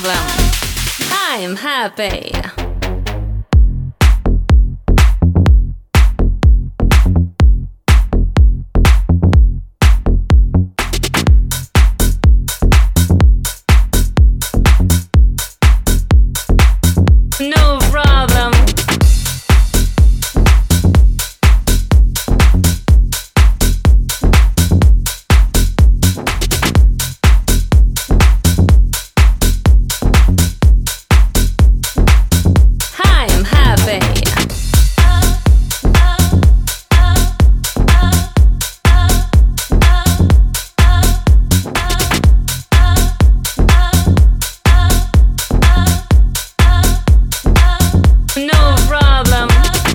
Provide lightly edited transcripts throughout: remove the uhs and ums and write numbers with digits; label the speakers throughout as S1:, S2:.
S1: problem. I'm happy. No problem. I'm happy. No problem.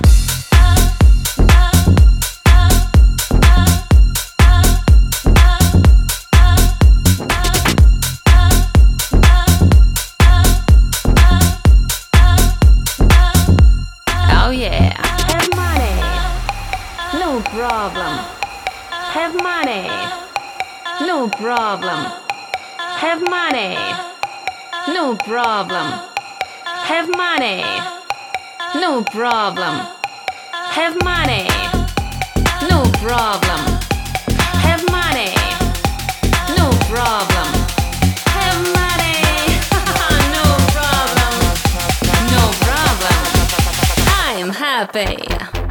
S1: Oh yeah. Have money. No problem. Have money. No problem. Have money. No problem. Have money. No problem. Have money. No problem. Have money. No problem. Have money. No problem. No problem. I'm happy.